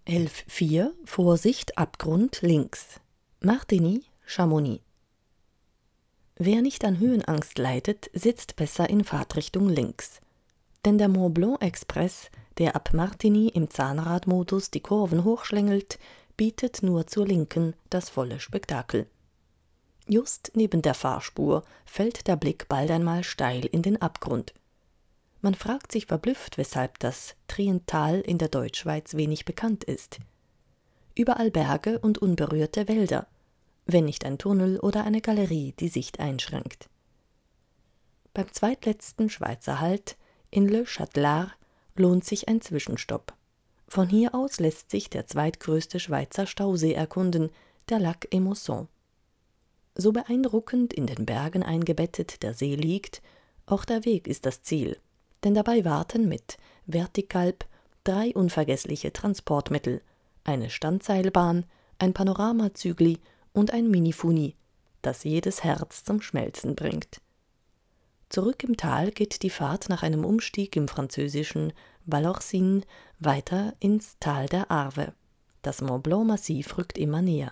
11.4 Vorsicht Abgrund links. Martigny, Chamonix. Wer nicht an Höhenangst leidet, sitzt besser in Fahrtrichtung links. Denn der Mont Blanc Express, der ab Martigny im Zahnradmodus die Kurven hochschlängelt, bietet nur zur Linken das volle Spektakel. Just neben der Fahrspur fällt der Blick bald einmal steil in den Abgrund. Man fragt sich verblüfft, weshalb das Triental in der Deutschschweiz wenig bekannt ist. Überall Berge und unberührte Wälder, wenn nicht ein Tunnel oder eine Galerie die Sicht einschränkt. Beim zweitletzten Schweizer Halt in Le Châtelard lohnt sich ein Zwischenstopp. Von hier aus lässt sich der zweitgrößte Schweizer Stausee erkunden, der Lac Émousson. So beeindruckend in den Bergen eingebettet der See liegt, auch der Weg ist das Ziel, denn dabei warten mit Vertikalb 3 unvergessliche Transportmittel, eine Standseilbahn, ein Panoramazügli und ein Minifuni, das jedes Herz zum Schmelzen bringt. Zurück im Tal geht die Fahrt nach einem Umstieg im französischen Vallorcine weiter ins Tal der Arve. Das Mont-Blanc-Massiv rückt immer näher.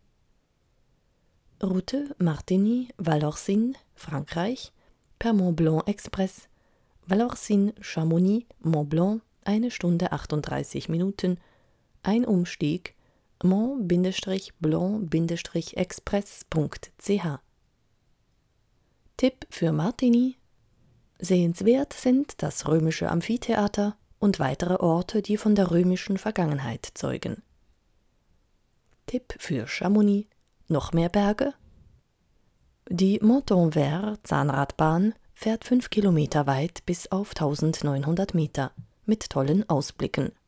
Route Martigny-Vallorcine, Frankreich, per Mont Blanc Express, Vallorcine-Chamonix, Mont Blanc, 1 Stunde 38 Minuten, ein Umstieg, mont-blanc-express.ch. Tipp für Martigny: Sehenswert sind das römische Amphitheater und weitere Orte, die von der römischen Vergangenheit zeugen. Tipp für Chamonix: noch mehr Berge? Die Montanvert Zahnradbahn fährt 5 Kilometer weit bis auf 1900 Meter mit tollen Ausblicken.